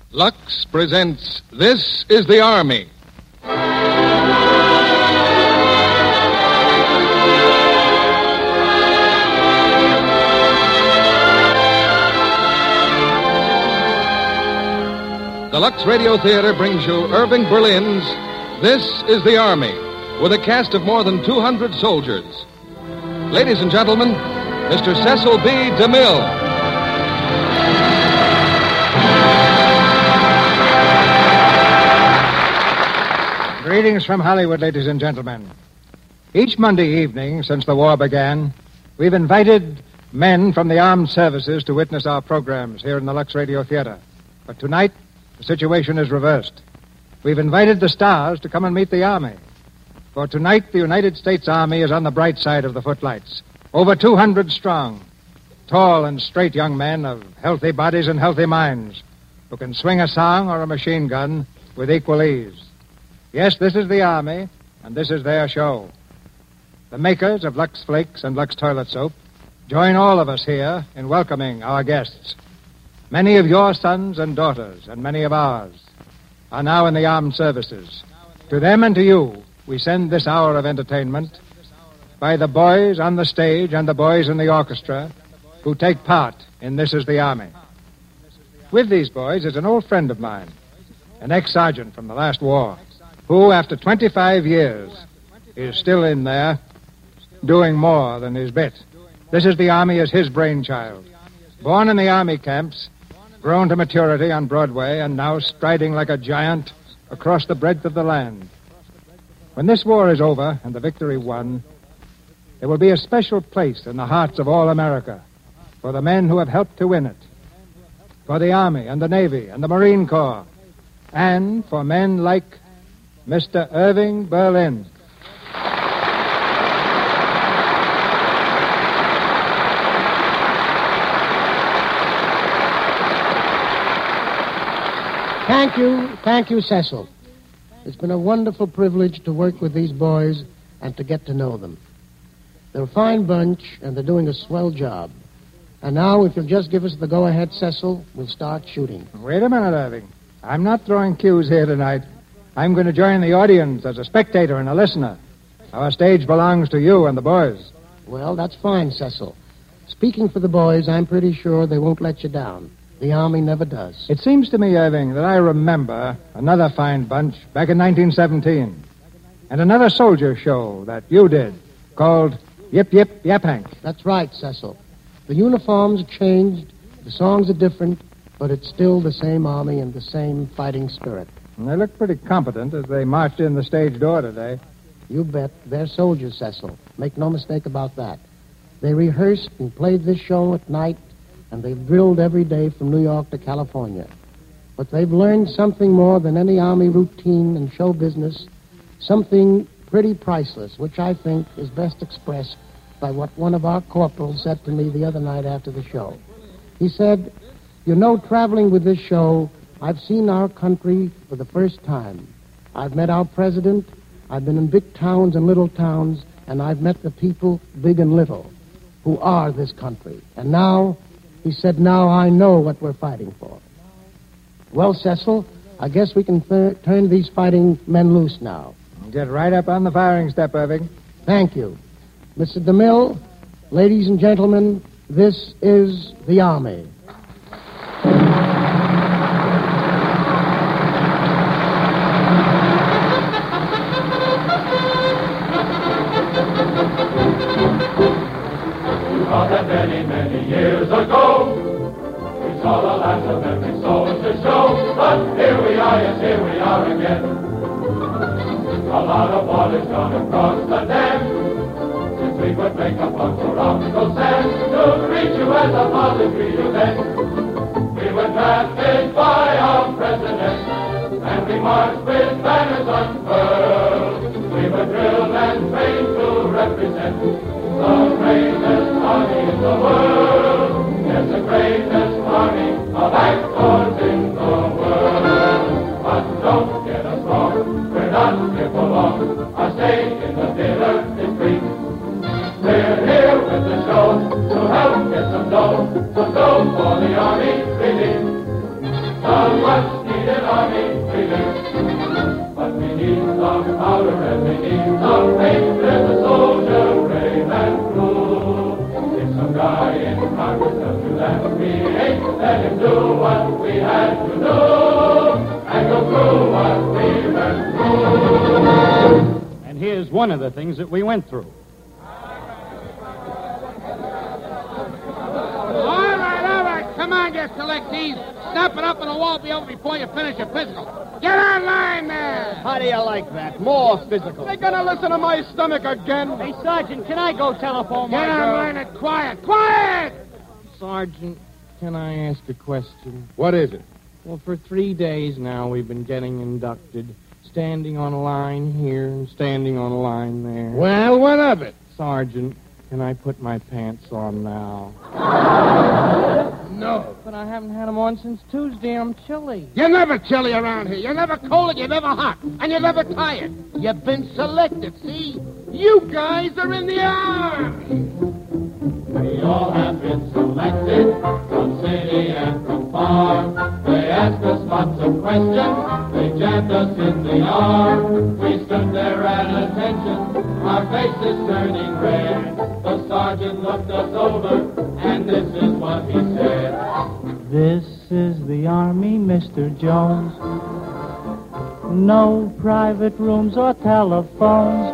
Lux presents This is the Army. The Lux Radio Theater brings you Irving Berlin's This is the Army, with a cast of more than 200 soldiers. Ladies and gentlemen, Mr. Cecil B. DeMille. Greetings from Hollywood, ladies and gentlemen. Each Monday evening since the war began, we've invited men from the armed services to witness our programs here in the Lux Radio Theater. But tonight, the situation is reversed. We've invited the stars to come and meet the Army. For tonight, the United States Army is on the bright side of the footlights. Over 200 strong. Tall and straight young men of healthy bodies and healthy minds who can swing a song or a machine gun with equal ease. Yes, this is the Army, and this is their show. The makers of Lux Flakes and Lux Toilet Soap join all of us here in welcoming our guests. Many of your sons and daughters, and many of ours, are now in the armed services. To them and to you, we send this hour of entertainment by the boys on the stage and the boys in the orchestra who take part in This is the Army. With these boys is an old friend of mine, an ex-sergeant from the last war, who, after 25 years, is still in there doing more than his bit. This is the Army is his brainchild. Born in the Army camps, grown to maturity on Broadway, and now striding like a giant across the breadth of the land. When this war is over and the victory won, there will be a special place in the hearts of all America for the men who have helped to win it, for the Army and the Navy and the Marine Corps, and for men like Mr. Irving Berlin. Thank you, Cecil. It's been a wonderful privilege to work with these boys and to get to know them. They're a fine bunch, and they're doing a swell job. And now, if you'll just give us the go-ahead, Cecil, we'll start shooting. Wait a minute, Irving. I'm not throwing cues here tonight. I'm going to join the audience as a spectator and a listener. Our stage belongs to you and the boys. Well, that's fine, Cecil. Speaking for the boys, I'm pretty sure they won't let you down. The Army never does. It seems to me, Irving, that I remember another fine bunch back in 1917. And another soldier show that you did called Yip Yip Yapank. That's right, Cecil. The uniforms changed, the songs are different, but it's still the same Army and the same fighting spirit. And they look pretty competent as they marched in the stage door today. You bet. They're soldiers, Cecil. Make no mistake about that. They rehearsed and played this show at night, and they've drilled every day from New York to California. But they've learned something more than any Army routine and show business, something pretty priceless, which I think is best expressed by what one of our corporals said to me the other night after the show. He said, "You know, traveling with this show, I've seen our country for the first time. I've met our president, I've been in big towns and little towns, and I've met the people, big and little, who are this country. And now," he said, "now I know what we're fighting for." Well, Cecil, I guess we can turn these fighting men loose now. Get right up on the firing step, Irving. Thank you. Mr. DeMille, ladies and gentlemen, this is the Army. Many years ago, we saw the last of every soldier show, but here we are, yes, here we are again. A lot of water's gone across the dam, since we would make a bunch of Uncle Sam to greet you as a father greet you then. We were drafted by our president, and we marched with banners unfurled. We were drilled and trained to represent the greatest army in the world. Yes, the greatest army of actors in the world. But don't get us wrong, we're not here for long. Our stay in the theater is free. We're here with the show to help get some dough. So go for the Army relief. The Lux powder and beneath the paint there's a soldier brave and true. If some guy in Congress tells you that we ain't, let him do what we had to do and go through what we went through. And here's one of the things that we went through. All right. Come on, you selectees. Snap it up and the wall be over before you finish your physical. Get on line there. How do you like that? More physical. They gonna listen to my stomach again? Hey, Sergeant, can I go telephone my Get on girl? line and quiet. Quiet! Sergeant, can I ask a question? What is it? Well, for 3 days now, we've been getting inducted, standing on a line here and standing on a line there. Well, what of it? Sergeant, can I put my pants on now? No. But I haven't had them on since Tuesday. I'm chilly. You're never chilly around here. You're never cold and you're never hot. And you're never tired. You've been selected, see? You guys are in the army. We all have been selected from city and from farm. They asked us lots of questions. They jammed us in the arm. We stood there at attention, our faces turning red. The sergeant looked us over, and this is what he said. This is the Army, Mr. Jones. No private rooms or telephones.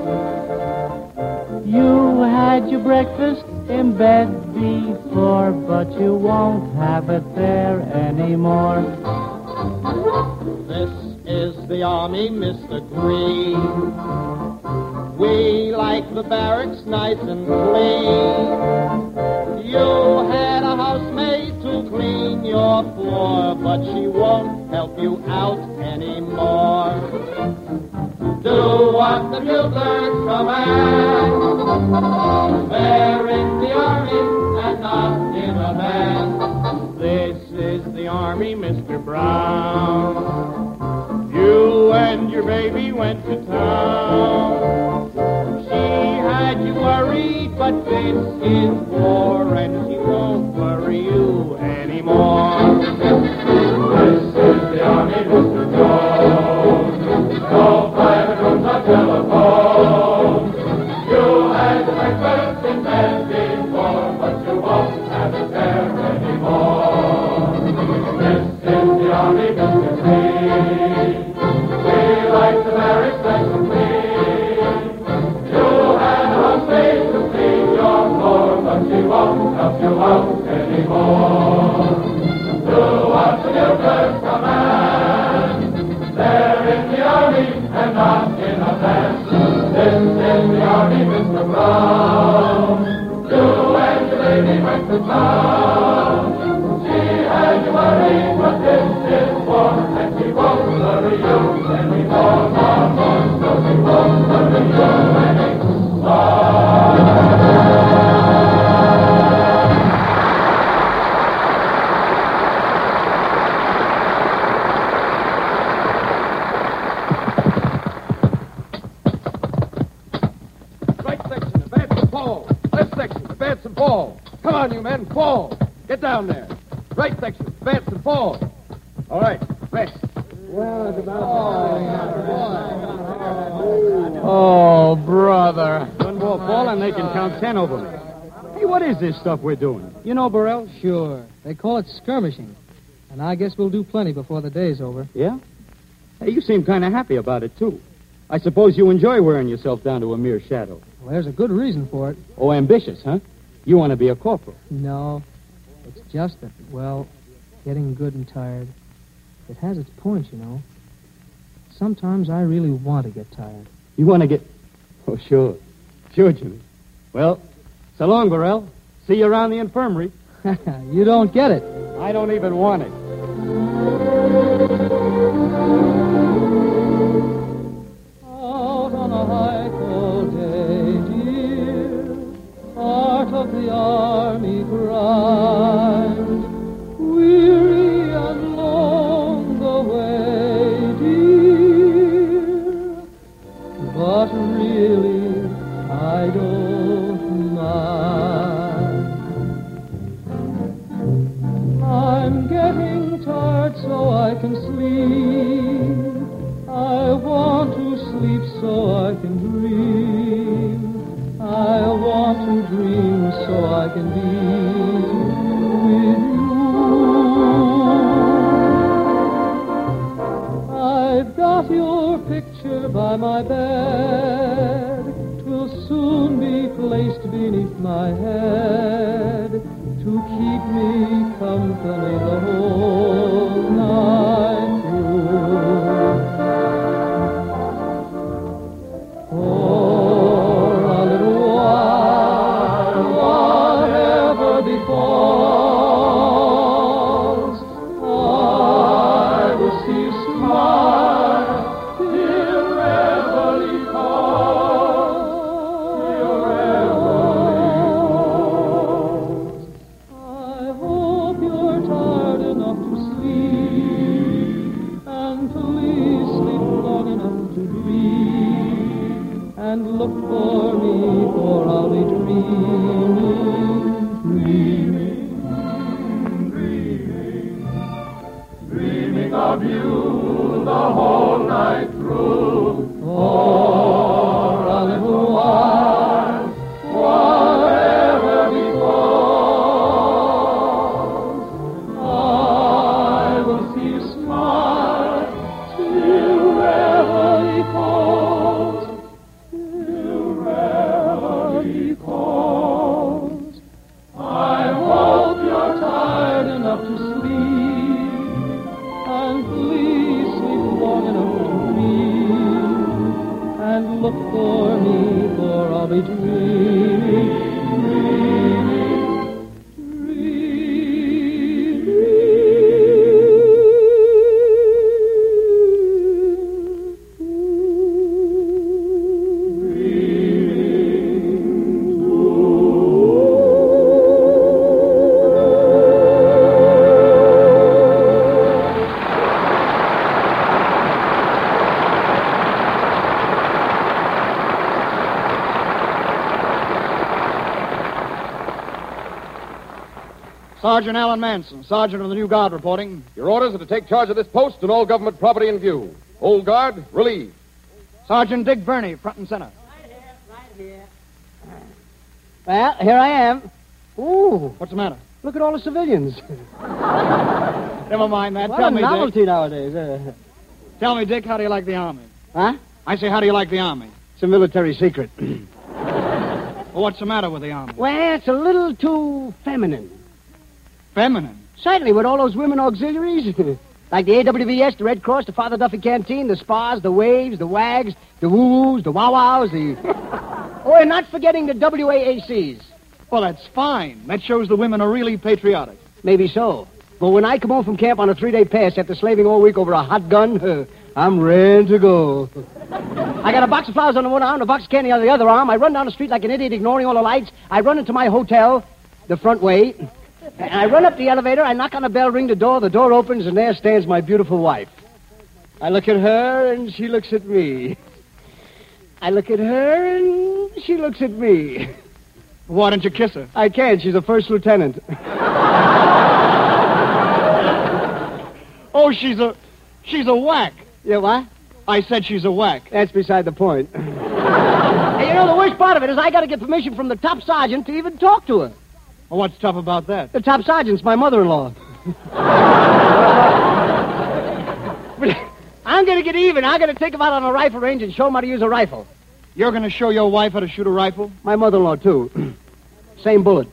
You had your breakfast in bed before, but you won't have it there anymore. This is the Army, Mr. Green. We like the barracks nice and clean. You had a housemaid to clean your floor, but she won't help you out anymore. Do what the bugler commands. They're in the Army and not in a band. This is the Army, Mr. Brown. You and your baby went to town. She had you worried, but this is war, and she won't worry you anymore. This is the Army, Mr. Jones. No private rooms or telephone. You had breakfast in bed before, but you won't have it there anymore. This is the Army, Mr. Green. We like the barracks nice and clean. You had a housemaid to clean your floor, but she won't help you out anymore. Do what the bugler commands. They're in the Army and not in a band. This is the Army, Mr. Brown. You and your lady went to town. She had you worried, but this is war, and she won't worry you anymore. So she won't worry you Right section, advance and fall. Left section, advance and fall. Come on, you men, fall. Get down there. Right section, advance and fall. All right, rest. Oh, brother. One more fall and they can count 10 over me. Hey, what is this stuff we're doing? You know, Burrell? Sure. They call it skirmishing. And I guess we'll do plenty before the day's over. Yeah? Hey, you seem kind of happy about it, too. I suppose you enjoy wearing yourself down to a mere shadow. Well, there's a good reason for it. Oh, ambitious, huh? You want to be a corporal. No. It's just that, well, getting good and tired. It has its points, you know. Sometimes I really want to get tired. You want to get... Oh, sure. Sure, Jimmy. Well, so long, Burrell. See you around the infirmary. You don't get it. I don't even want it. Out on a high cold day, dear, part of the army grind, weary and long the way, dear, but really I don't mind. I'm getting tired so I can sleep. I want to sleep sleep so I can dream. I want to dream so I can be with you. I've got your picture by my bed. 'Twill soon be placed beneath my head to keep me company the whole night through. For a little while, whatever befalls, I will see you smile, dear Reveille calls, dear Reveille calls. I hope you're tired enough to sleep, and please sleep long enough to dream, and look for me, for I'll be Dreaming of you the whole night through. For a little while, whatever befalls, I will see you smile till Reveille calls, till Reveille calls. I hope you're tired enough to sleep, and please sleep long enough to dream, and look for me, for I'll be dreaming, Sergeant Alan Manson, Sergeant of the New Guard reporting. Your orders are to take charge of this post and all government property in view. Old Guard, relieve. Sergeant Dick Burney, front and center. Right here. Well, here I am. Ooh, What's the matter? look at all the civilians. Never mind that. What Tell a me, novelty Dick. nowadays. Tell me, Dick, how do you like the Army? Huh? I say, how do you like the Army? It's a military secret. Well, what's the matter with the Army? Well, it's a little too feminine. Feminine. Certainly, with all those women auxiliaries. Like the AWVS, the Red Cross, the Father Duffy Canteen, the spas, the waves, the wags, the woo-woos, the wow-wows, the... Oh, and not forgetting the WAACs. Well, that's fine. That shows the women are really patriotic. Maybe so. But when I come home from camp on a 3-day pass after slaving all week over a hot gun, I'm ready to go. I got a box of flowers on the one arm, a box of candy on the other arm. I run down the street like an idiot, ignoring all the lights. I run into my hotel, the front way. And I run up the elevator, I knock on the bell, ring the door opens, and there stands my beautiful wife. I look at her, and she looks at me. I look at her, and she looks at me. Why don't you kiss her? I can't, she's a first lieutenant. Oh, she's a whack. Yeah, what? I said she's a whack. That's beside the point. Hey, you know, the worst part of it is I got to get permission from the top sergeant to even talk to her. Well, what's tough about that? The top sergeant's my mother-in-law. But I'm going to get even. I'm going to take him out on a rifle range and show him how to use a rifle. You're going to show your wife how to shoot a rifle? My mother-in-law, too. Same bullet.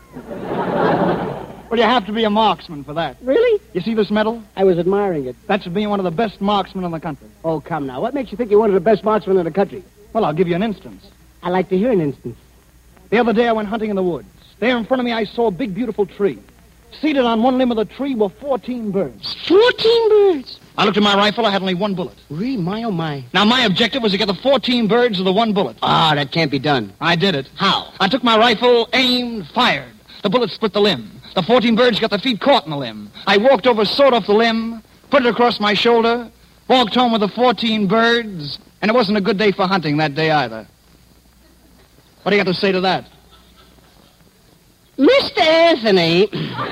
Well, you have to be a marksman for that. Really? You see this medal? I was admiring it. That's being one of the best marksmen in the country. Oh, come now. What makes you think you're one of the best marksmen in the country? Well, I'll give you an instance. I like to hear an instance. The other day I went hunting in the woods. There in front of me I saw a big, beautiful tree. Seated on one limb of the tree were 14 birds. 14 birds? I looked at my rifle. I had only one bullet. Really? My, oh, my. Now, my objective was to get the 14 birds with the one bullet. Ah, that can't be done. I did it. How? I took my rifle, aimed, fired. The bullet split the limb. The 14 birds got their feet caught in the limb. I walked over, sawed off the limb, put it across my shoulder, walked home with the 14 birds, and it wasn't a good day for hunting that day either. What do you got to say to that? Mr. Anthony,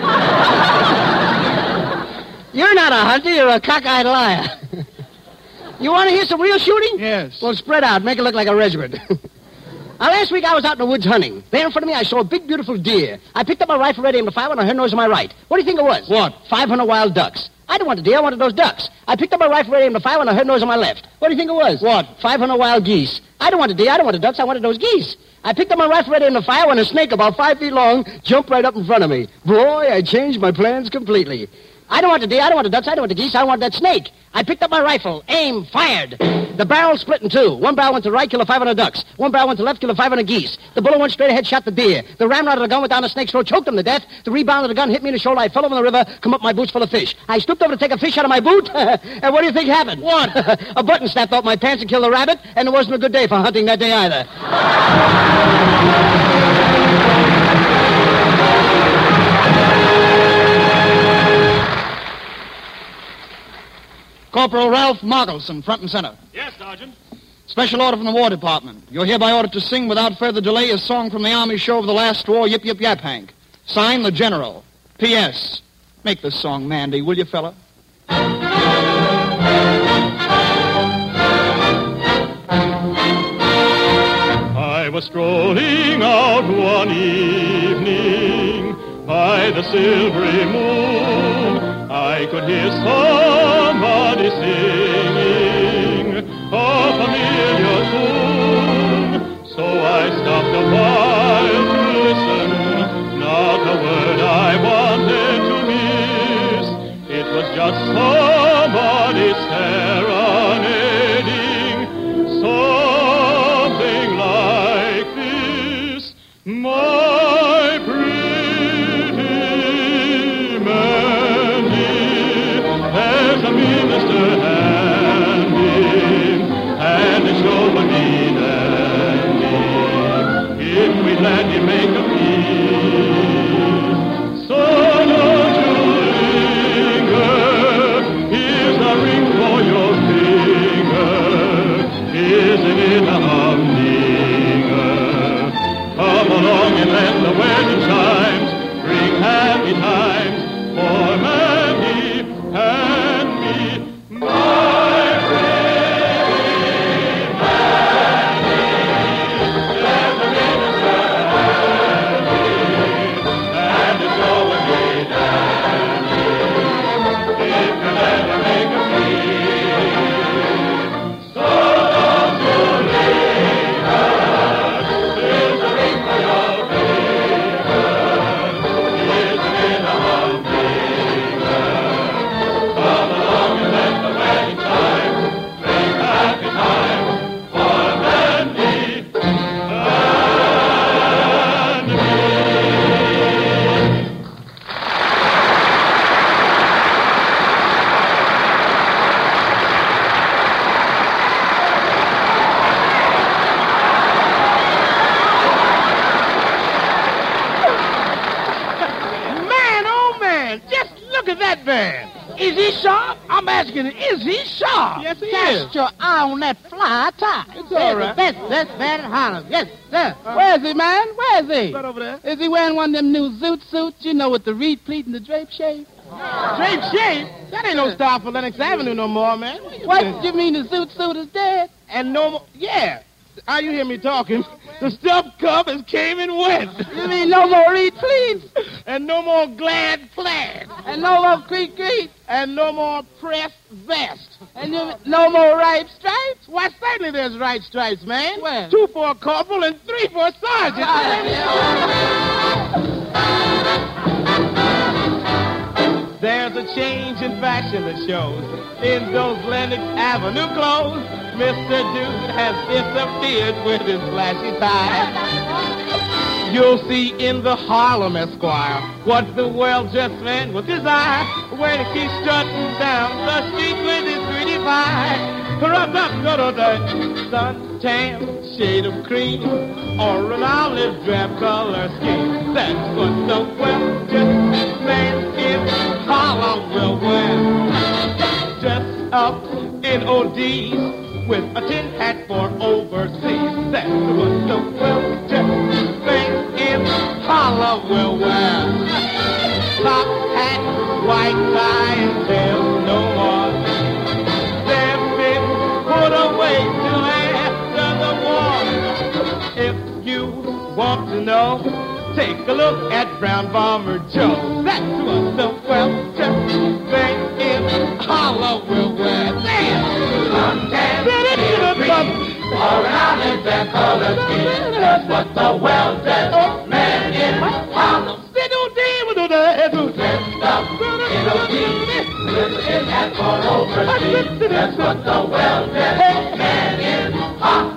you're not a hunter, you're a cockeyed liar. You want to hear some real shooting? Yes. Well, spread out. Make it look like a regiment. Last week I was out in the woods hunting. There in front of me I saw a big, beautiful deer. I picked up my rifle, ready to fire when I heard noise on my right. What do you think it was? What? 500 wild ducks. I didn't want the deer, I wanted those ducks. I picked up my rifle, ready to fire when I heard noise on my left. What do you think it was? What? 500 wild geese. I didn't want the deer, I didn't want the ducks, I wanted those geese. I picked up my rifle, ready to fire when a snake about 5 feet long jumped right up in front of me. Boy, I changed my plans completely. I don't want the deer, I don't want the ducks, I don't want the geese, I want that snake. I picked up my rifle, aim, fired. The barrel split in two. One barrel went to the right, killed 500 ducks. One barrel went to the left, killed 500 geese. The bullet went straight ahead, shot the deer. The ramrod of the gun went down the snake's throat, choked him to death. The rebound of the gun hit me in the shoulder. I fell over in the river, come up my boots full of fish. I stooped over to take a fish out of my boot, and what do you think happened? What? A button snapped off my pants and killed a rabbit, and it wasn't a good day for hunting that day either. Corporal Ralph Moggelson, front and center. Yes, Sergeant. Special order from the War Department. You're hereby ordered to sing without further delay a song from the Army show of the last war, Yip Yip Yap Hank. Sign the General. P.S. Make this song Mandy, will you, fella? I was strolling out one evening by the silvery moon. I could hear somebody singing a familiar tune. So I stopped a while to listen. Not a word I wanted to miss. It was just somebody serenading. Something like this. My pretty Mandy, there's a minister handing, and the show would be dandy if we let him make a peace. So don't you linger, here's a ring for your finger. Isn't it a humdinger? Come along and let the wedding chimes bring happy times for Mandy and me. My pretty Mandy, there's a minister handy, and the show would be dandy if you let her make a peace. So don't you linger, here's a ring for your finger. Isn't it a humdinger? Come along and let the wedding time bring happy times for Mandy and me. Man, oh man, just look at that man. Is he sharp? I'm asking, is he sharp? Yes, he Cast is. your eye on that fly tie. It's all right. That's man in Harlem. Yes, sir. Where is he, man? Where is he? Right over there. Is he wearing one of them new zoot suits, you know, with the reed pleat and the drape shape? Drape shape? That ain't no style for Lenox Avenue no more, man. What? You mean the zoot suit is dead? And no more? Yeah. How you hear me talking? The stuffed cup is came and went. You mean no more reed pleats? And no more glad plaid. And no more creek creek. And no more pressed vest. And no more right stripes? Why, certainly there's right stripes, man. Where? 2 for a corporal and 3 for a sergeant. There's a change in fashion that shows in those Lenox Avenue clothes. Mr. Dude has disappeared with his flashy tie. You'll see in the Harlem Esquire what the well-dressed man with his eye when he keeps strutting down the street with his pretty pie. Rub up, go to the suntan, shade of cream, or an olive drab color scheme. That's what the well-dressed man in Harlem will wear. Dressed up in ODs with a tin hat for overseas. That's what the well-dressed man in Harlem will wear. Top hat, white tie, and tails no more. There's been Take a look at Brown Bomber Joe. That was a well-dressed man in Hollowell. All around in their colored skin. That's what the well-dressed man in Harlem. Dressed up in a jeans, listen and for overseas. That's what the well-dressed man in Harlem.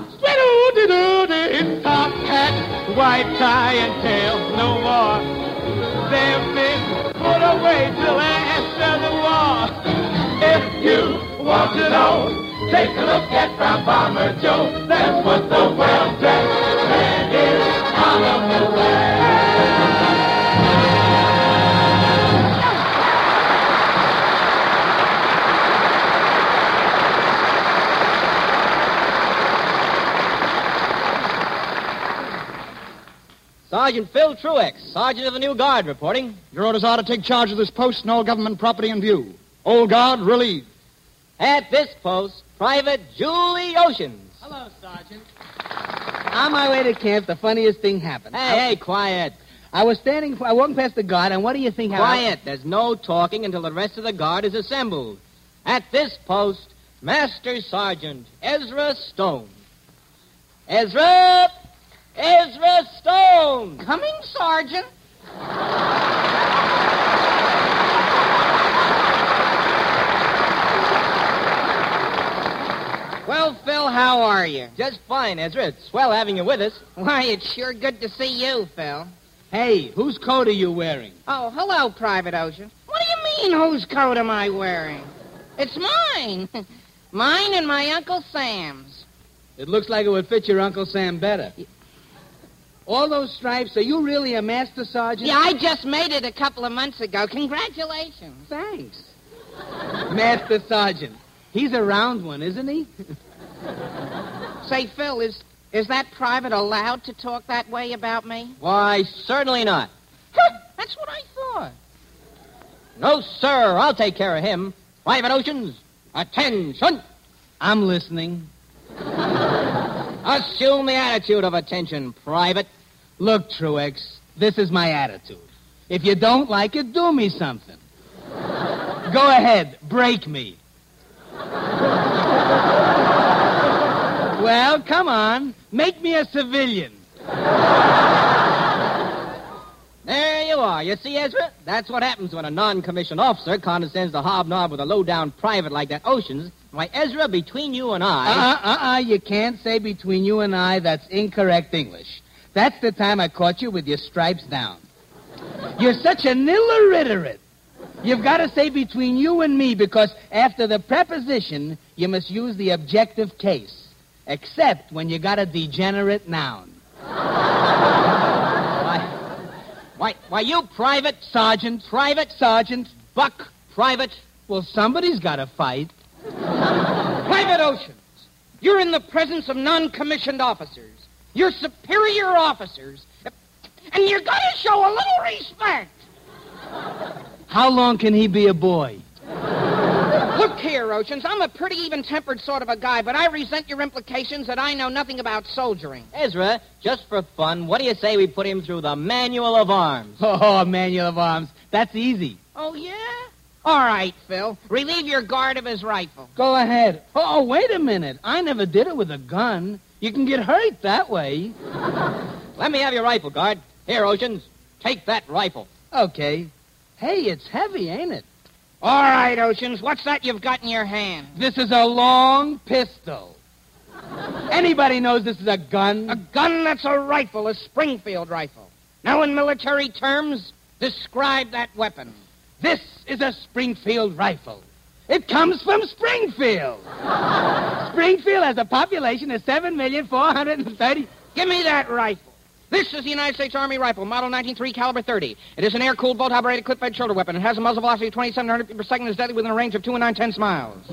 Top hat, white tie, and tails no more. They've been put away till after the war. If you want to know, take a look at Brown Bomber Joe. That's what the well-dressed man is. Hollowell. Sergeant Phil Truex, Sergeant of the New Guard, reporting. Your orders are to take charge of this post and all government property in view. Old Guard, relieved. At this post, Private Julie Oceans. Hello, Sergeant. On my way to camp, the funniest thing happened. Hey, quiet. I was walking past the guard, and what do you think happened? Quiet. There's no talking until the rest of the guard is assembled. At this post, Master Sergeant Ezra Stone. Ezra Stone! Coming, Sergeant. Well, Phil, how are you? Just fine, Ezra. It's swell having you with us. Why, it's sure good to see you, Phil. Hey, whose coat are you wearing? Oh, hello, Private Ocean. What do you mean, whose coat am I wearing? It's mine. Mine and my Uncle Sam's. It looks like it would fit your Uncle Sam better. All those stripes, are you really a master sergeant? Yeah, I just made it a couple of months ago. Congratulations. Thanks. Master sergeant. He's a round one, isn't he? Say, Phil, is that private allowed to talk that way about me? Why, certainly not. That's what I thought. No, sir. I'll take care of him. Private Oceans, attention. I'm listening. Assume the attitude of attention, Private. Look, Truex, this is my attitude. If you don't like it, do me something. Go ahead, break me. Well, come on. Make me a civilian. There you are. You see, Ezra? That's what happens when a non-commissioned officer condescends to hobnob with a low-down private like that Oceans. Why, Ezra, between you and I... You can't say between you and I. That's incorrect English. That's the time I caught you with your stripes down. You're such an illiterate. You've got to say between you and me because after the preposition, you must use the objective case, except when you got a degenerate noun. Why, you private... Sergeant. Private... Sergeant. Buck. Private... Well, somebody's got to fight. Private Oceans, you're in the presence of non-commissioned officers. You're superior officers. And you're going to show a little respect. How long can he be a boy? Look here, Oceans, I'm a pretty even-tempered sort of a guy, but I resent your implications that I know nothing about soldiering. Ezra, just for fun, what do you say we put him through the Manual of Arms? Oh, Manual of Arms. That's easy. Oh, yeah? All right, Phil. Relieve your guard of his rifle. Go ahead. Oh, wait a minute. I never did it with a gun. You can get hurt that way. Let me have your rifle, guard. Here, Oceans. Take that rifle. Okay. Hey, it's heavy, ain't it? All right, Oceans. What's that you've got in your hand? This is a long pistol. Anybody knows this is a gun? A gun that's a rifle, a Springfield rifle. Now, in military terms, describe that weapon. This is a Springfield rifle. It comes from Springfield. Springfield has a population of 7,430,000. Give me that rifle. This is the United States Army rifle, model 1903, caliber 30. It is an air-cooled, bolt-operated, clip-fed shoulder weapon. It has a muzzle velocity of 2,700 feet per second and is deadly within a range of 2 and 9/10 miles.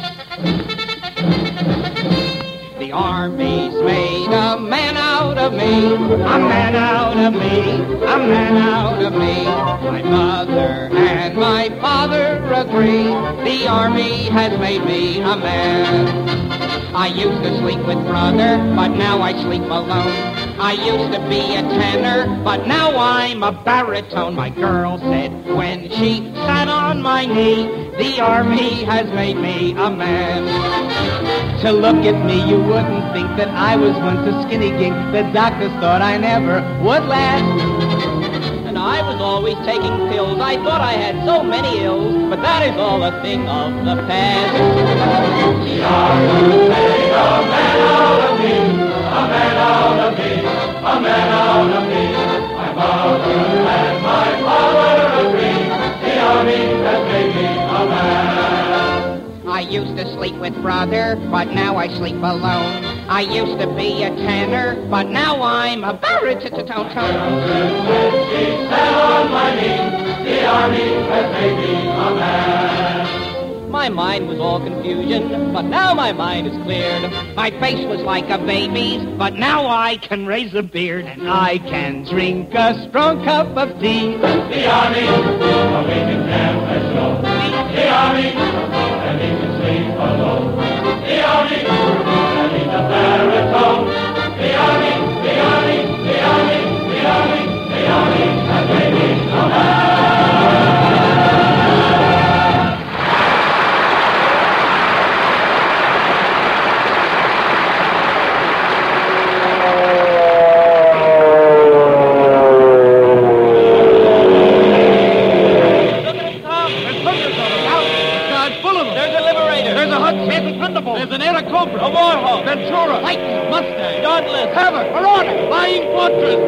The Army's made a man out of me, a man out of me, a man out of me. My mother and my father agree, the Army has made me a man. I used to sleep with brother, but now I sleep alone. I used to be a tenor, but now I'm a baritone, my girl said when she sat on my knee. The Army has made me a man. To look at me, you wouldn't think that I was once a skinny gink. The doctors thought I never would last. And I was always taking pills. I thought I had so many ills, but that is all a thing of the past. The Army made a man out of me, a man out of me, a man out of me. My mother and my father agree. The Army has made me a man. I used to sleep with brother, but now I sleep alone. I used to be a tenor, but now I'm a baritone. When she sat on my knee, the Army has made me a man. My mind was all confusion, but now my mind is cleared. My face was like a baby's, but now I can raise a beard. And I can drink a strong cup of tea. The Army, a weekend camp has shown. The Army, and he can sleep alone. The Army, and he's a baritone. The Army, the Army, the Army, the Army, the Army has made me a man. There's an Aarakocra, a Warhawk, Ventura, Lightning, Mustang, Dauntless, Havoc, Marauder, Flying Fortress.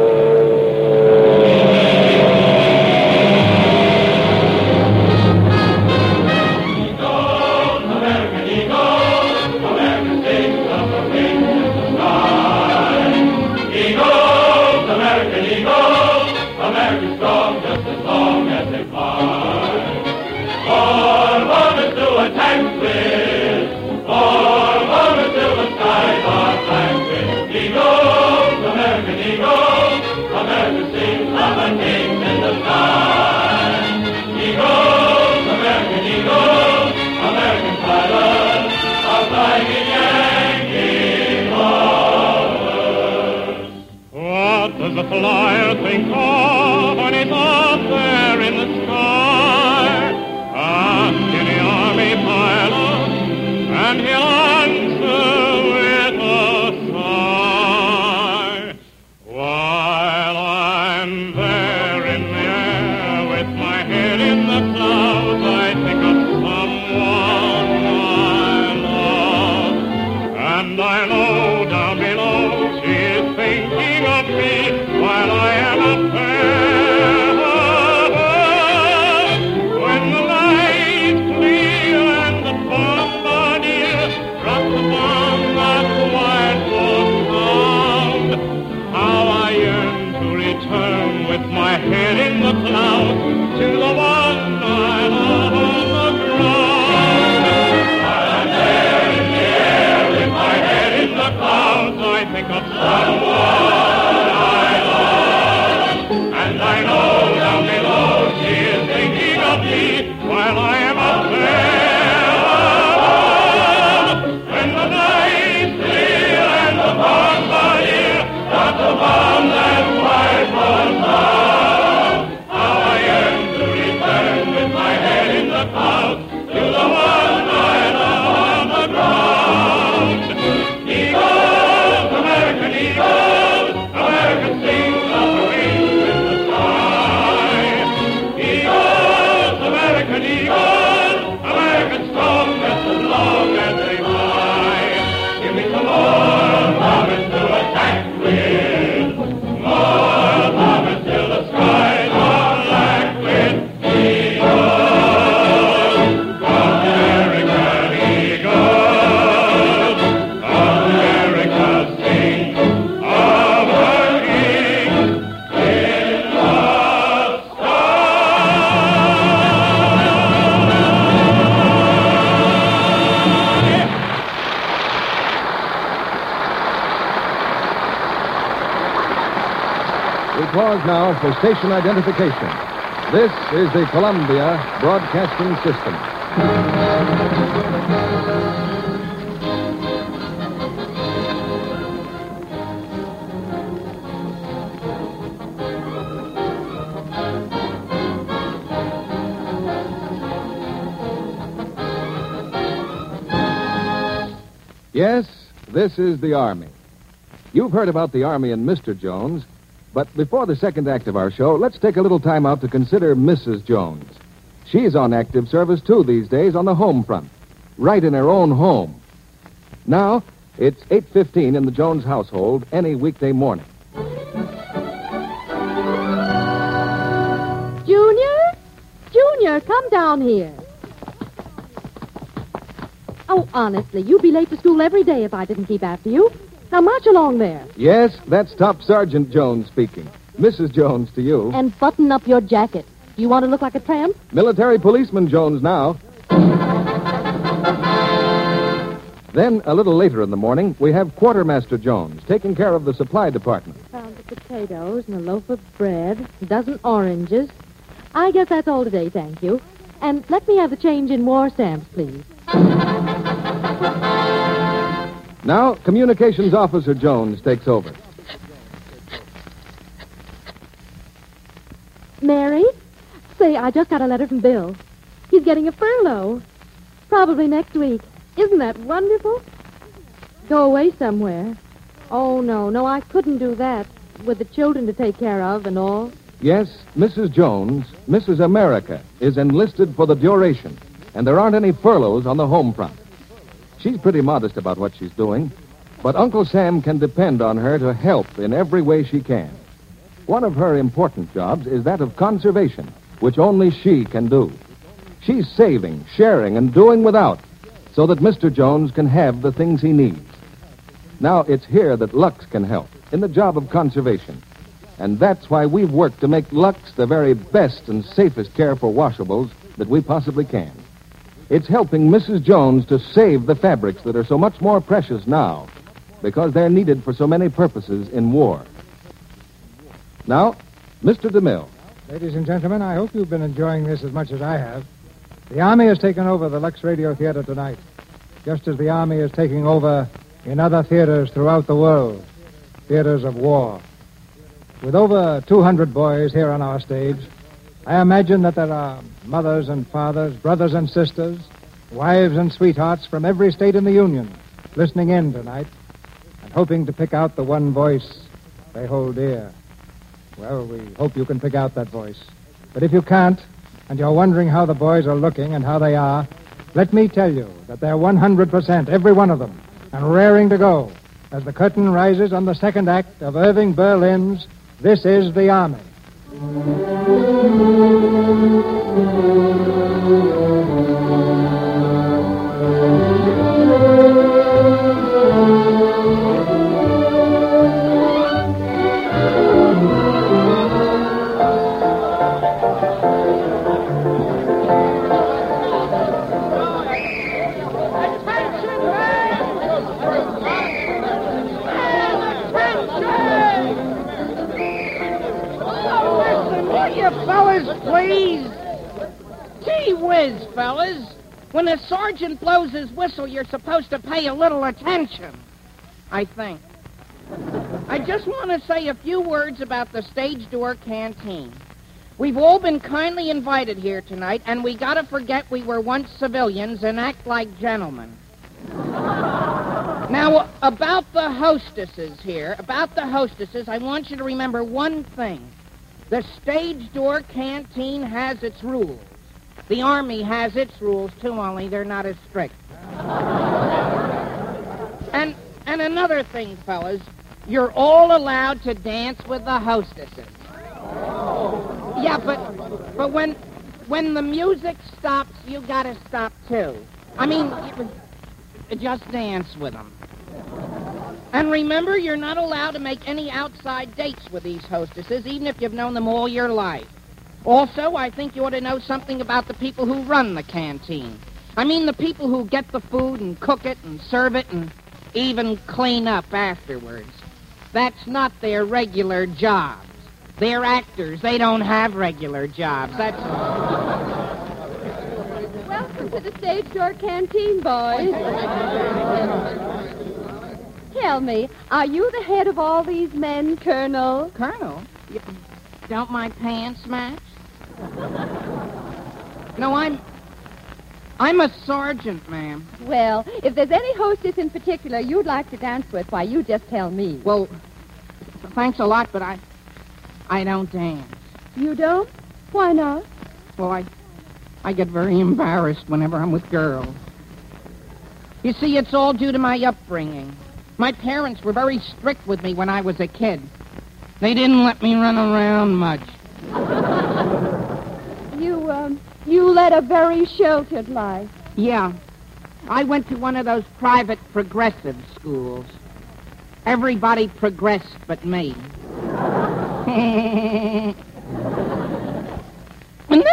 Eagles, American eagles, American sings of the wings in the sky. Eagles, American eagles, American strong just as long as they fly. For bombers to attack with, for bombers till the skies are black with. Eagles, American eagles, American sings of the kings in the sky. Eagles, American eagles, American pilots are flying in Yankee colors. What does the flyer think of when he's up there in the sky? Ask any Army pilot, and he'll answer with a sigh. While I'm there in the air with my head in the clouds, I think of someone I love. And I know down below she is thinking of me while I am up there. When the lights clear and the bombardier drops the bomb that wide sound, how I yearn to return with my head in the clouds to the one I love on the ground. While I'm there in the air with my head in the clouds, I think of someone I love. And I know down below she is thinking of me while I am up there. When the night's clear and the bombardier drops the bomb that wide was down, how I yearn to return with my head in the clouds to the one I love on the ground. Eagles, American eagles, American sings of the wings in the sky. Eagles, American eagles, American strong just as long as they fly. Give me some more bombers to attack with, more bombers till the skies are black with. Eagles, American eagles, America sings of her king in the We pause now for station identification. This is the Columbia Broadcasting System. Yes, this is the Army. You've heard about the Army and Mr. Jones, but before the second act of our show, let's take a little time out to consider Mrs. Jones. She's on active service, too, these days on the home front, right in her own home. Now, it's 8:15 in the Jones household any weekday morning. Junior, come down here. Oh, honestly, you'd be late to school every day if I didn't keep after you. Now march along there. Yes, that's Top Sergeant Jones speaking. Mrs. Jones to you. And button up your jacket. Do you want to look like a tramp? Military Policeman Jones now. Then, a little later in the morning, we have Quartermaster Jones taking care of the supply department. Pound of potatoes and a loaf of bread, a dozen oranges. I guess that's all today, thank you. And let me have the change in war stamps, please. Now, Communications Officer Jones takes over. Mary? Say, I just got a letter from Bill. He's getting a furlough. Probably next week. Isn't that wonderful? Go away somewhere. Oh, no, I couldn't do that. With the children to take care of and all. Yes, Mrs. Jones, Mrs. America, is enlisted for the duration, and there aren't any furloughs on the home front. She's pretty modest about what she's doing, but Uncle Sam can depend on her to help in every way she can. One of her important jobs is that of conservation, which only she can do. She's saving, sharing, and doing without, so that Mr. Jones can have the things he needs. Now, it's here that Lux can help, in the job of conservation. And that's why we've worked to make Lux the very best and safest care for washables that we possibly can. It's helping Mrs. Jones to save the fabrics that are so much more precious now, because they're needed for so many purposes in war. Now, Mr. DeMille. Ladies and gentlemen, I hope you've been enjoying this as much as I have. The Army has taken over the Lux Radio Theater tonight, just as the Army is taking over in other theaters throughout the world, theaters of war. With over 200 boys here on our stage, I imagine that there are mothers and fathers, brothers and sisters, wives and sweethearts from every state in the Union listening in tonight and hoping to pick out the one voice they hold dear. Well, we hope you can pick out that voice. But if you can't, and you're wondering how the boys are looking and how they are, let me tell you that they're 100%, every one of them, and raring to go as the curtain rises on the second act of Irving Berlin's This Is the Army. Please. Gee whiz, fellas. When the sergeant blows his whistle, you're supposed to pay a little attention, I think. I just want to say a few words about the Stage Door Canteen. We've all been kindly invited here tonight, and we gotta forget we were once civilians and act like gentlemen. Now, about the hostesses, I want you to remember one thing. The Stage Door Canteen has its rules. The Army has its rules, too, only they're not as strict. And another thing, fellas, you're all allowed to dance with the hostesses. Yeah, but when the music stops, you gotta stop, too. I mean, just dance with them. And remember, you're not allowed to make any outside dates with these hostesses, even if you've known them all your life. Also, I think you ought to know something about the people who run the canteen. I mean, the people who get the food and cook it and serve it and even clean up afterwards. That's not their regular jobs. They're actors. They don't have regular jobs. That's... Welcome to the Stage Door Canteen, boys. Tell me, are you the head of all these men, Colonel? Colonel? Don't my pants match? No, I'm a sergeant, ma'am. Well, if there's any hostess in particular you'd like to dance with, why, you just tell me. Well, thanks a lot, but I don't dance. You don't? Why not? Well, I get very embarrassed whenever I'm with girls. You see, it's all due to my upbringing. My parents were very strict with me when I was a kid. They didn't let me run around much. You led a very sheltered life. Yeah. I went to one of those private progressive schools. Everybody progressed but me. And then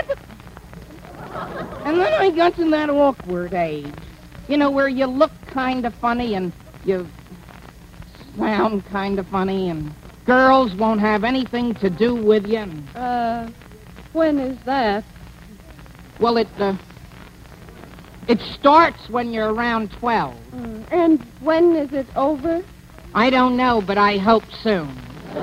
I got to that awkward age. You know, where you look kind of funny and you sound kind of funny and girls won't have anything to do with you. When is that? Well, it starts when you're around 12. And when is it over? I don't know, but I hope soon.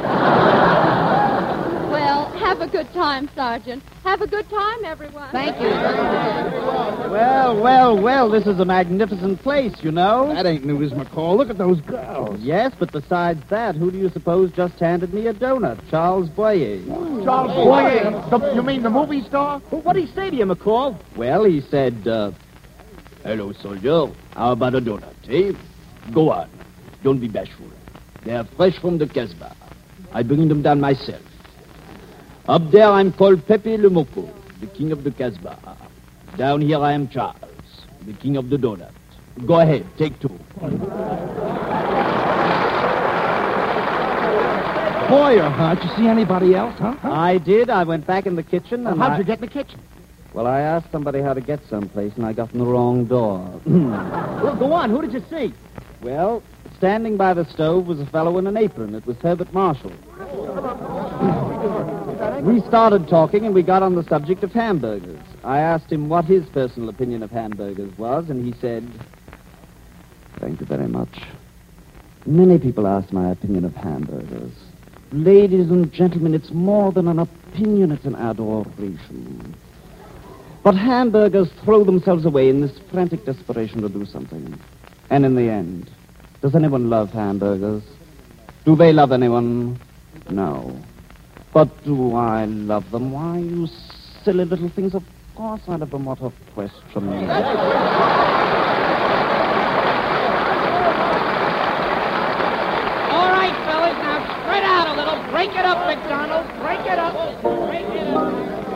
Well, have a good time, Sergeant. Have a good time, everyone. Thank you. Well, this is a magnificent place, you know. That ain't news, McCall. Look at those girls. Yes, but besides that, who do you suppose just handed me a donut? Charles Boyer. Charles Boyer? You mean the movie star? Well, what'd he say to you, McCall? Well, he said, hello, soldier. How about a donut, eh? Go on. Don't be bashful. They are fresh from the Casbah. I bring them down myself. Up there, I'm called Pepe Le Moco, the king of the Casbah. Down here, I am Charles, the king of the donut. Go ahead, take two. Boyer, huh? Did you see anybody else, huh? I did. I went back in the kitchen. And how'd you get in the kitchen? Well, I asked somebody how to get someplace, and I got in the wrong door. Well, go on. Who did you see? Well, standing by the stove was a fellow in an apron. It was Herbert Marshall. We started talking, and we got on the subject of hamburgers. I asked him what his personal opinion of hamburgers was, and he said, "Thank you very much. Many people ask my opinion of hamburgers. Ladies and gentlemen, it's more than an opinion, it's an adoration. But hamburgers throw themselves away in this frantic desperation to do something. And in the end, does anyone love hamburgers? Do they love anyone? No. But do I love them? Why, you silly little things, of course I love them. What a question. All right, fellas, now spread out a little. Break it up, McDonald. Break it up. Break it up.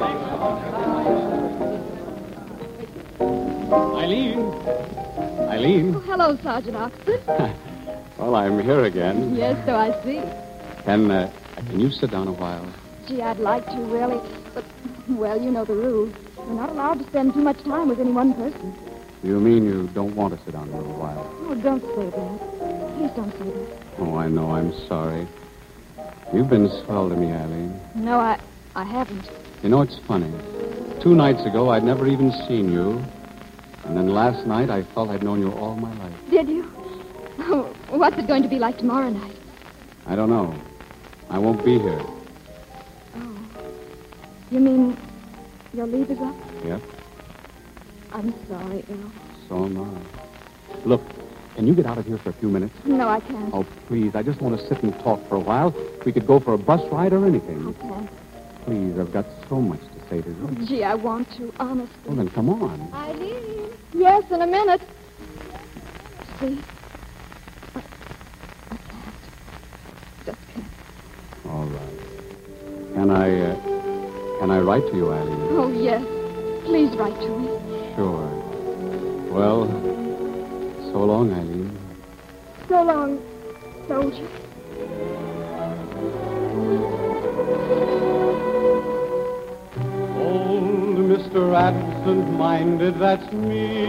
Eileen. Oh, hello, Sergeant Oxford. Well, I'm here again. Yes, so I see. Can you sit down a while? Gee, I'd like to, really. But, well, you know the rules. We're not allowed to spend too much time with any one person. You mean you don't want to sit down a little while? Oh, don't say that. Please don't say that. Oh, I know. I'm sorry. You've been swell to me, Eileen. No, I haven't. You know, it's funny. 2 nights ago, I'd never even seen you. And then last night, I felt I'd known you all my life. Did you? Oh, what's it going to be like tomorrow night? I don't know. I won't be here. Oh. You mean your leave is up? Yep, I'm sorry, Earl. so am I. Look, can you get out of here for a few minutes? No, I can't. Oh, please, I just want to sit and talk for a while. We could go for a bus ride or anything. I can't. Please, I've got so much to say to you. Gee, I want to, honestly. Well, then come on. Eileen. Yes, in a minute. See? I can't. Just can't. All right. Can I write to you, Eileen? Oh, yes. Please write to me. Sure. Well, so long, Eileen. So long, soldier. Old Mr. Absent-Minded, that's me.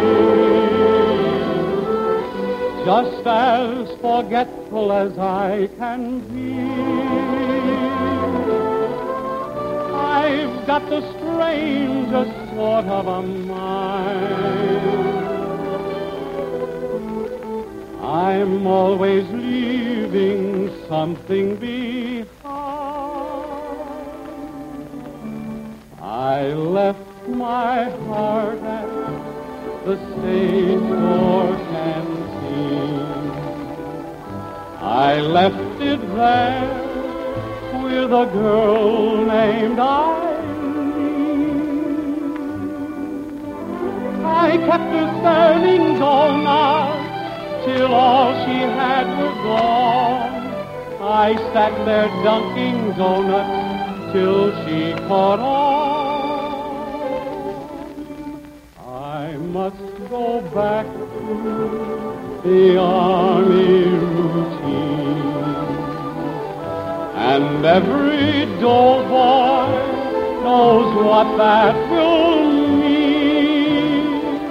Just as forgetful as I can be. I've got the strangest sort of a mind. I'm always leaving something behind. I left my heart at the stage door can see. I left it there with a girl named Eileen. I kept her serving donuts till all she had were gone. I sat there dunking donuts till she caught on. I must go back to the army routine, and every doughboy knows what that will mean.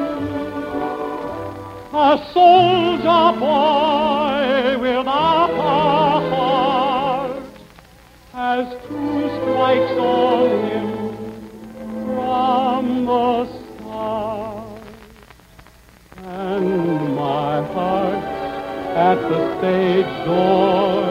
A soldier boy without a heart has two strikes on him from the start, and my heart at the stage door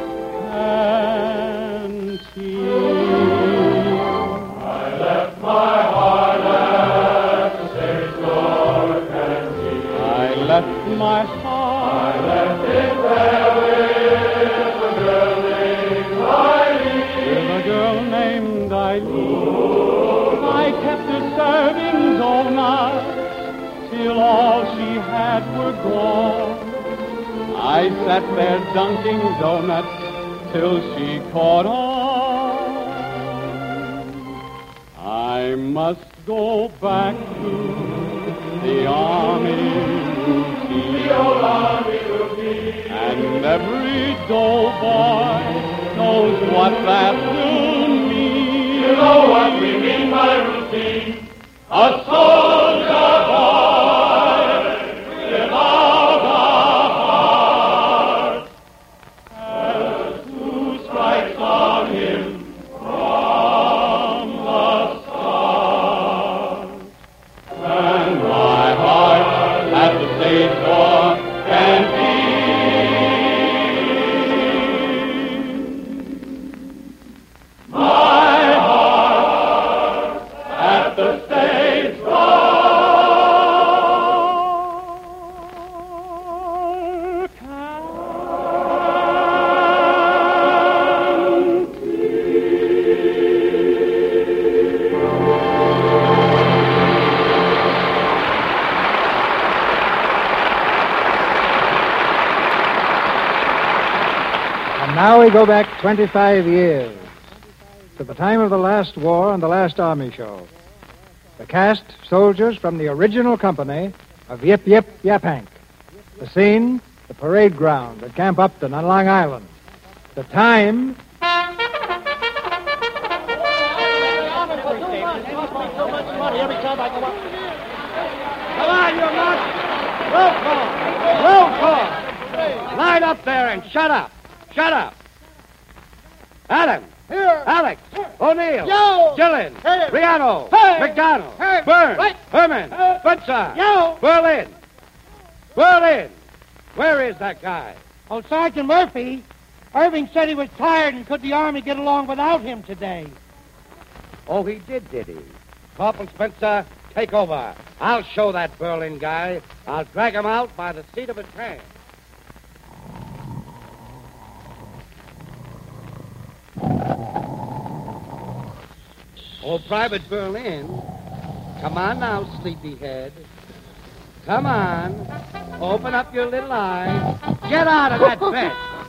canteen. I left my heart at the stage door canteen. I left my heart. I left it there with a girl named Eileen. With a girl named Eileen. I kept her serving donuts till all she had were gone. I sat there dunking donuts till she caught on. I must go back to the army routine. The old army routine. And every doughboy knows what that will mean. You know what we mean by routine. A soldier boy without a heart has two strikes on him from the start. And my heart at the stage door canteen. My heart at the stage door Now we go back 25 years to the time of the last war and the last army show. The cast, soldiers from the original company of Yip Yip Yapank. The scene, the parade ground at Camp Upton on Long Island. The time... Come on, you lot! Roll call! Roll call! Line up there and shut up! Shut up! Adam! Here! Alex! O'Neill! Yo! Gillen! Hey! Riano! Hey! McDonald! Hey! Burns! Wait! Herman! Hey! Spitzer! Yo! Berlin! Berlin! Where is that guy? Oh, Sergeant Murphy. Irving said he was tired and could the Army get along without him today? Oh, he did he? Corporal Spencer, take over. I'll show that Berlin guy. I'll drag him out by the seat of his pants. Oh, Private Berlin. Come on now, sleepyhead. Come on. Open up your little eyes. Get out of that bed.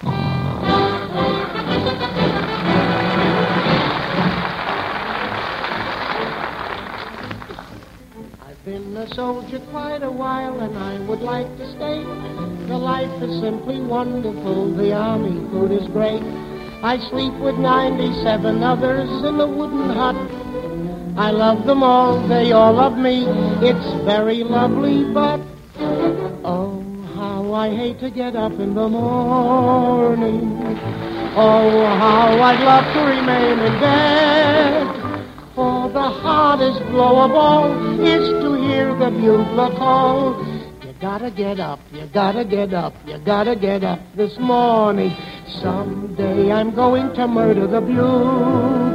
I've been a soldier quite a while, and I would like to stay. The life is simply wonderful. The army food is great. I sleep with 97 others in a wooden hut. I love them all, they all love me. It's very lovely, but oh, how I hate to get up in the morning. Oh, how I'd love to remain in bed. For the hardest blow of all is to hear the bugler call. You gotta get up, you gotta get up, you gotta get up this morning. Someday I'm going to murder the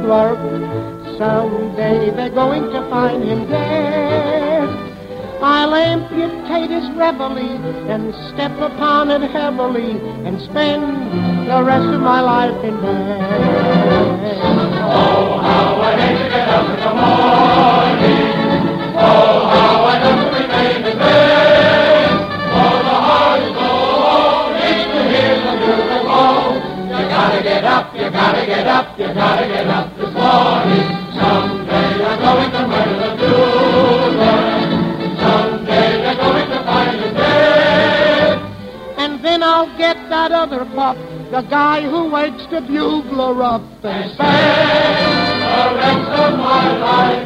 bugler. Someday they're going to find him dead. I'll I'll amputate his reveille and step upon it heavily and spend the rest of my life in bed. Oh, how I hate to get up in the morning. Oh, how I love to remain in bed. Oh, the heart is so needs to hear the music go. You gotta get up, you gotta get up, you gotta get up this morning. Someday you're going to murder the bugler. Someday you're going to find him dead. And then I'll get that other pup, the guy who wakes the bugler up and spend the rest of my life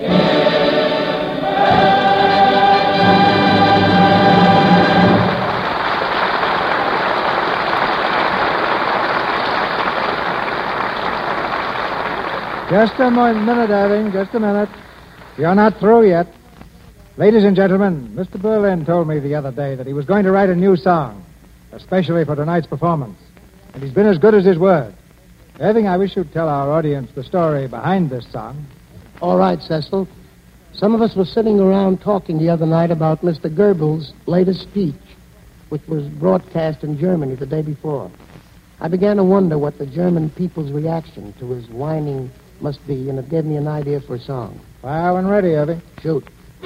Just a minute, Irving, just a minute. You're not through yet. Ladies and gentlemen, Mr. Berlin told me the other day that he was going to write a new song, especially for tonight's performance. And he's been as good as his word. Irving, I wish you'd tell our audience the story behind this song. All right, Cecil. Some of us were sitting around talking the other night about Mr. Goebbels' latest speech, which was broadcast in Germany the day before. I began to wonder what the German people's reaction to his whining must be, and it gave me an idea for a song. Fire when ready, Irving. Shoot.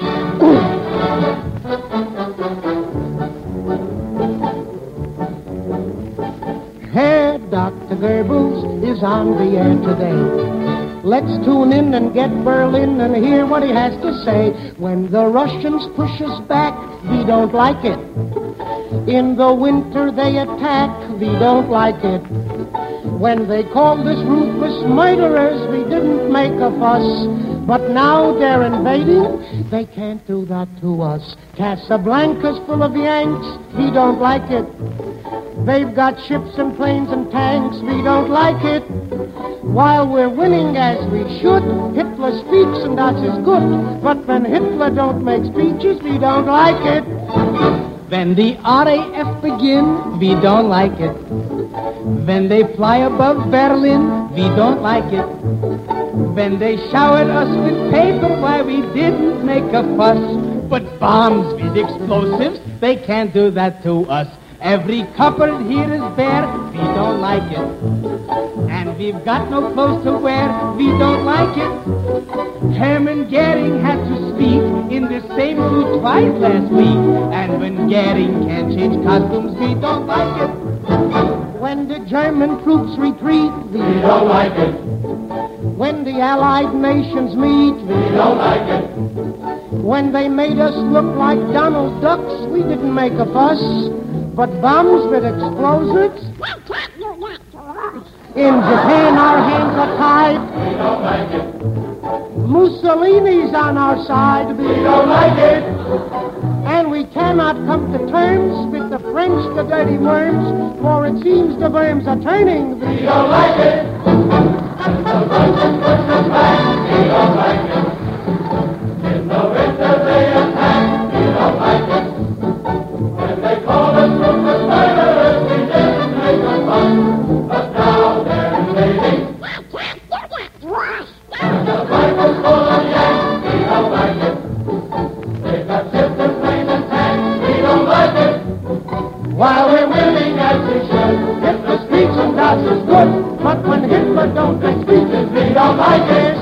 Herr Dr. Goebbels is on the air today. Let's tune in and get Berlin and hear what he has to say. When the Russians push us back, we don't like it. In the winter they attack, we don't like it. When they called us ruthless murderers, we didn't make a fuss. But now they're invading, they can't do that to us. Casablanca's full of Yanks, we don't like it. They've got ships and planes and tanks, we don't like it. While we're winning as we should, Hitler speaks and that is good. But when Hitler don't make speeches, we don't like it. When the RAF begin, we don't like it. When they fly above Berlin, we don't like it. When they showered us with paper, why we didn't make a fuss. But bombs with explosives, they can't do that to us. Every cupboard here is bare, we don't like it. And we've got no clothes to wear, we don't like it. Hermann Goering had to speak in the same suit twice last week. And when Goering can't change costumes, we don't like it. When the German troops retreat, we don't like it. When the Allied nations meet, we don't like it. When they made us look like Donald Ducks, we didn't make a fuss. But bombs with explosives? In Japan, our hands are tied. We don't like it. Mussolini's on our side. We don't like it. And we cannot come to terms with the French, the dirty worms, for it seems the worms are turning. We don't like it. The Russians push us back. We don't like it. In the winter they attack. We don't like it. When they call us ruthless murderers, we didn't make a fuss. But now they're invading. And the rifles full of Yanks. We don't like it. They've got ships and planes and tanks. We don't like it. While we're winning as we should, Hitler speaks and that is good. But when Hitler don't make speeches, we don't like it.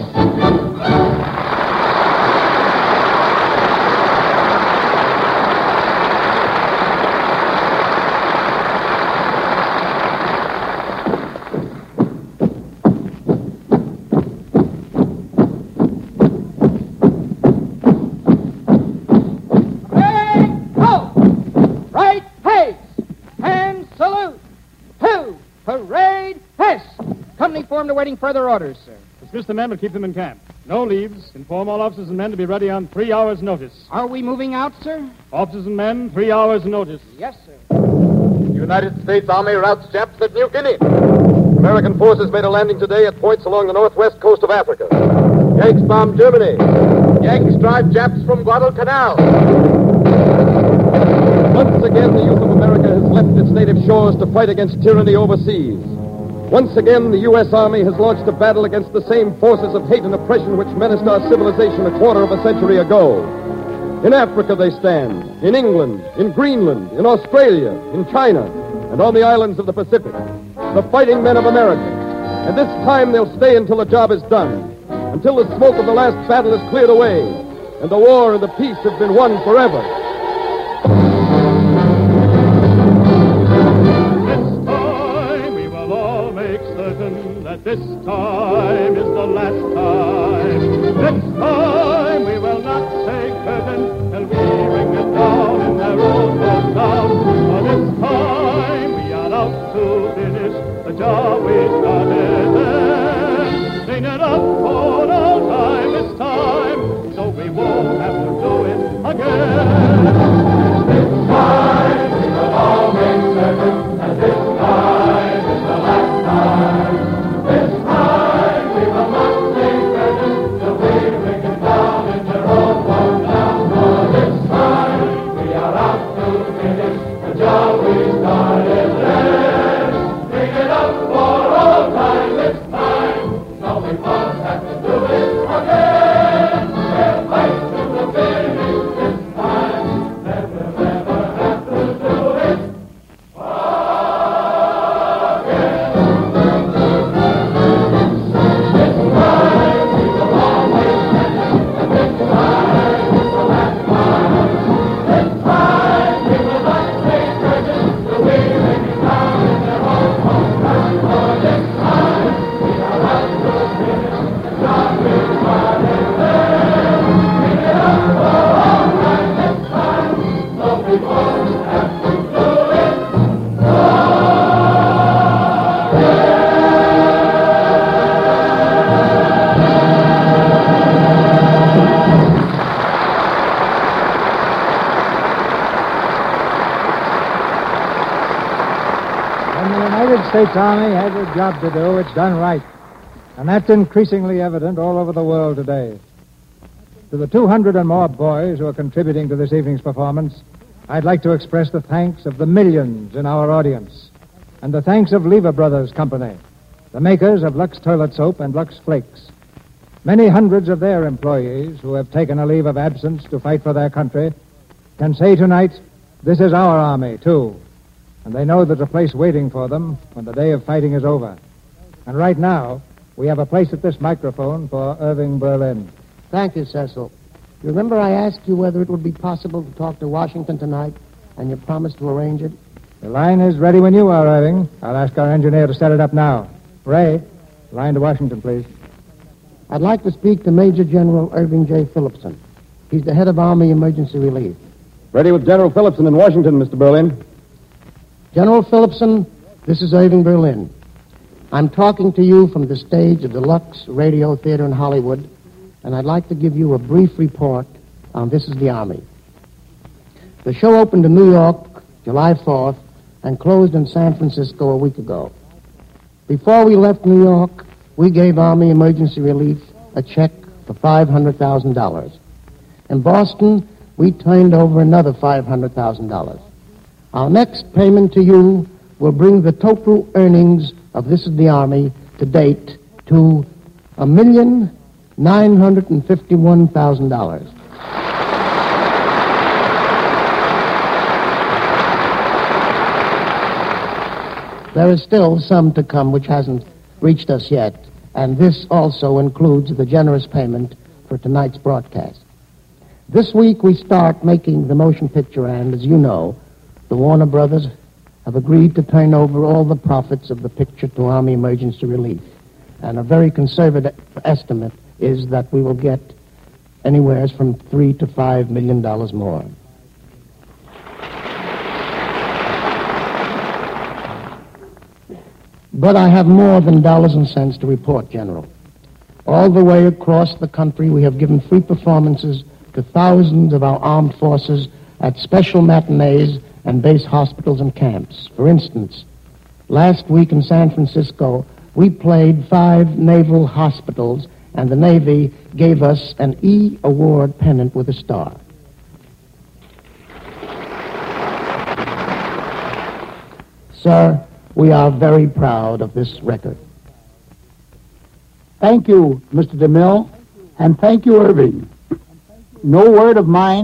Awaiting further orders, sir. Dismiss the men, but keep them in camp. No leaves. Inform all officers and men to be ready on 3 hours' notice. Are we moving out, sir? Officers and men, 3 hours' notice. Yes, sir. The United States Army routs Japs at New Guinea. American forces made a landing today at points along the northwest coast of Africa. Yanks bomb Germany. Yanks drive Japs from Guadalcanal. Once again, the youth of America has left its native shores to fight against tyranny overseas. Once again, the U.S. Army has launched a battle against the same forces of hate and oppression which menaced our civilization a quarter of a century ago. In Africa they stand, in England, in Greenland, in Australia, in China, and on the islands of the Pacific. The fighting men of America. And this time they'll stay until the job is done, until the smoke of the last battle is cleared away, and the war and the peace have been won forever. This time we will all make certain that this time is the last time. This time we will not say curtain till we ring it down in their own hometown. For this time we are out to finish the job we started then. Clean it up for all time this time, so we won't have to do it again. This time we will all make certain that this time is the last time. This time we will not say curtain till we ring it down in their own hometown. For this time we are out to finish the job we started then. Bring it up for all time this time, so we won't have to do it again. We'll fight to the finish this time, then we'll never have to do it again. This time we will always win, and this time is the last time. This time we will not take curtain till we ring it down in their own hometown. For this time we are out to finish the job we started then. Bring it up for all time this time, so we won't have to do it When the United States Army has a job to do, it's done right. And that's increasingly evident all over the world today. To the 200 and more boys who are contributing to this evening's performance, I'd like to express the thanks of the millions in our audience, and the thanks of Lever Brothers Company, the makers of Lux Toilet Soap and Lux Flakes. Many hundreds of their employees who have taken a leave of absence to fight for their country can say tonight, this is our army, too. And they know there's a place waiting for them when the day of fighting is over. And right now, we have a place at this microphone for Irving Berlin. Thank you, Cecil. You remember I asked you whether it would be possible to talk to Washington tonight, and you promised to arrange it? The line is ready when you are, Irving. I'll ask our engineer to set it up now. Ray, line to Washington, please. I'd like to speak to Major General Irving J. Phillipson. He's the head of Army Emergency Relief. Ready with General Phillipson in Washington, Mr. Berlin. General Phillipson, this is Irving Berlin. I'm talking to you from the stage of the Lux Radio Theater in Hollywood, and I'd like to give you a brief report on This is the Army. The show opened in New York July 4th and closed in San Francisco a week ago. Before we left New York, we gave Army Emergency Relief a check for $500,000. In Boston, we turned over another $500,000. Our next payment to you will bring the total earnings of This is the Army to date to $1,951,000. There is still some to come which hasn't reached us yet, and this also includes the generous payment for tonight's broadcast. This week we start making the motion picture, and as you know, the Warner Brothers have agreed to turn over all the profits of the picture to Army Emergency Relief. And a very conservative estimate is that we will get anywhere from $3 to $5 million more. But I have more than dollars and cents to report, General. All the way across the country, we have given free performances to thousands of our armed forces at special matinees and base hospitals and camps. For instance, last week in San Francisco, we played 5 naval hospitals, and the Navy gave us an E Award pennant with a star. Sir, we are very proud of this record. Thank you, Mr. DeMille, and thank you, Irving. No word of mine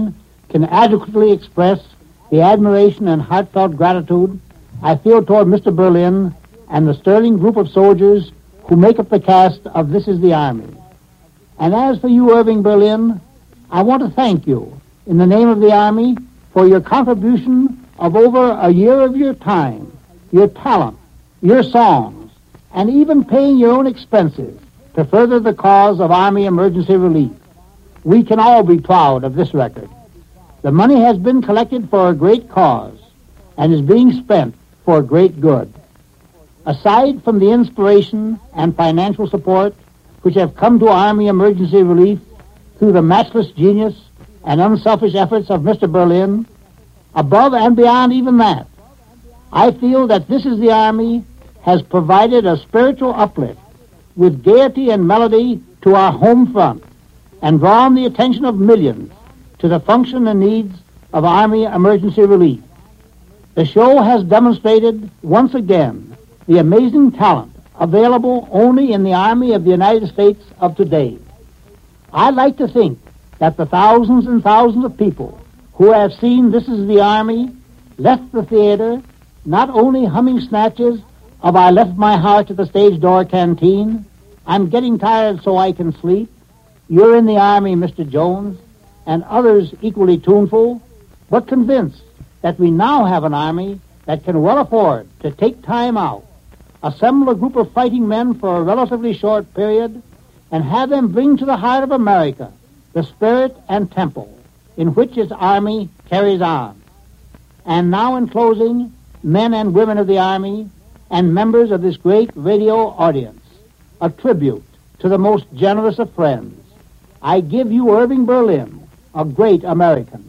can adequately express the admiration and heartfelt gratitude I feel toward Mr. Berlin and the sterling group of soldiers who make up the cast of This Is the Army. And as for you, Irving Berlin, I want to thank you in the name of the Army for your contribution of over a year of your time, your talent, your songs, and even paying your own expenses to further the cause of Army emergency relief. We can all be proud of this record. The money has been collected for a great cause and is being spent for a great good. Aside from the inspiration and financial support which have come to Army emergency relief through the matchless genius and unselfish efforts of Mr. Berlin, above and beyond even that, I feel that This Is the Army has provided a spiritual uplift with gaiety and melody to our home front and drawn the attention of millions to the function and needs of Army emergency relief. The show has demonstrated once again the amazing talent available only in the Army of the United States of today. I like to think that the thousands and thousands of people who have seen This Is the Army left the theater not only humming snatches of I Left My Heart at the Stage Door Canteen, I'm Getting Tired So I Can Sleep, You're in the Army, Mr. Jones, and others equally tuneful, but convinced that we now have an Army that can well afford to take time out, assemble a group of fighting men for a relatively short period, and have them bring to the heart of America the spirit and tempo in which its Army carries on. And now in closing, men and women of the Army and members of this great radio audience, a tribute to the most generous of friends. I give you Irving Berlin, a great American.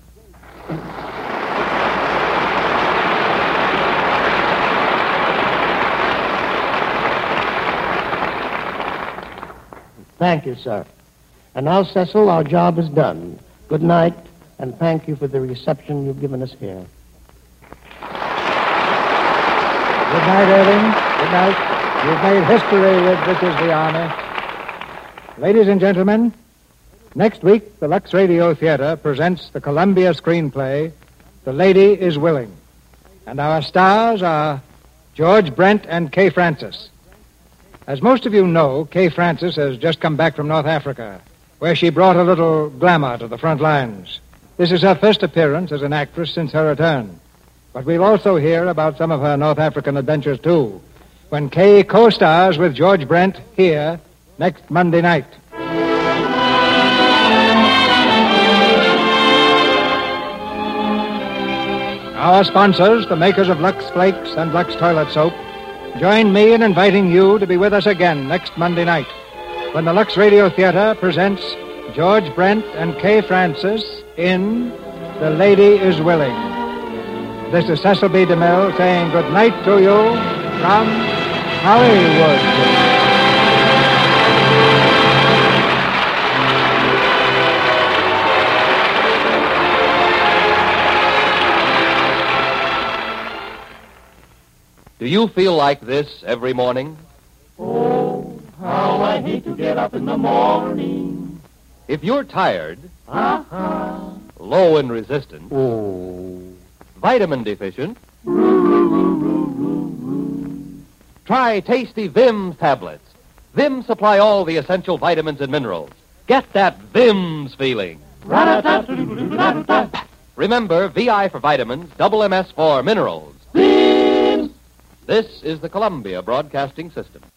Thank you, sir. And now, Cecil, our job is done. Good night, and thank you for the reception you've given us here. Good night, Irving. Good night. You've made history with This Is the Army. Ladies and gentlemen, next week the Lux Radio Theater presents the Columbia screenplay, The Lady Is Willing. And our stars are George Brent and Kay Francis. As most of you know, Kay Francis has just come back from North Africa, where she brought a little glamour to the front lines. This is her first appearance as an actress since her return. But we'll also hear about some of her North African adventures, too, when Kay co-stars with George Brent here next Monday night. Our sponsors, the makers of Lux Flakes and Lux Toilet Soap, join me in inviting you to be with us again next Monday night when the Lux Radio Theater presents George Brent and Kay Francis in The Lady Is Willing. This is Cecil B. DeMille saying good night to you from Hollywood. Do you feel like this every morning? Oh, how I hate to get up in the morning. If you're tired, Uh-huh. low in resistance, vitamin deficient, try tasty Vim's tablets. Vim supply all the essential vitamins and minerals. Get that Vim's feeling. Remember, VI for vitamins, double MS for minerals. This is the Columbia Broadcasting System.